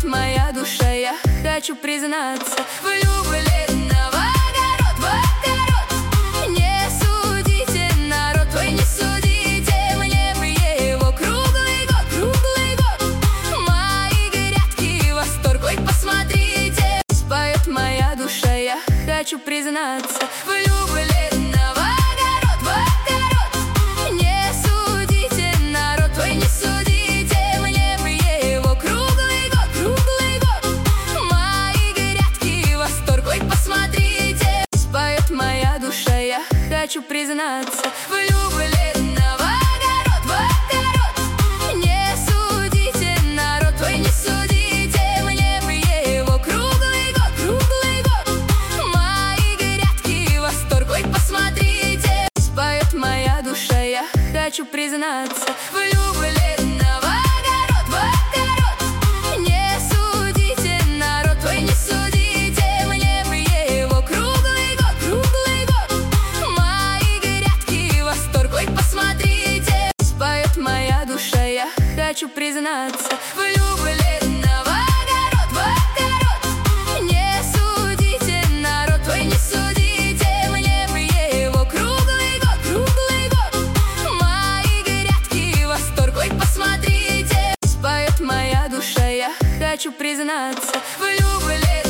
Споет моя душа, я хочу признаться. Влюбленного огород в огород. Не судите, народ, ой, не судите. Мне бы его круглый год. Мои грядки, восторг, ой, посмотрите. Споет моя душа, я хочу признаться. Влюбленного огород в огород. Не судите, народ, ой, не судите. Мне бы его круглый год. Мои грядки, восторг, ой, посмотрите. Споет моя душа, я хочу признаться. Влюбленного огород в огород. Не судите, народ, ой, не судите. Мне бы его круглый год. Мои грядки, восторг, ой, посмотрите. Споет моя душа, я хочу признаться. Влюбленного огород в огород. Не судите, народ, ой, не судите. Мне бы его круглый год. Мои грядки, восторг, ой, посмотрите. Споет моя душа, я хочу признаться. Влюбленного огород в огород. Не судите, народ, ой, не судите. Мне бы его круглый год. Мои грядки, восторг, ой, посмотрите. Споет моя душа, я хочу признаться. Влюбленного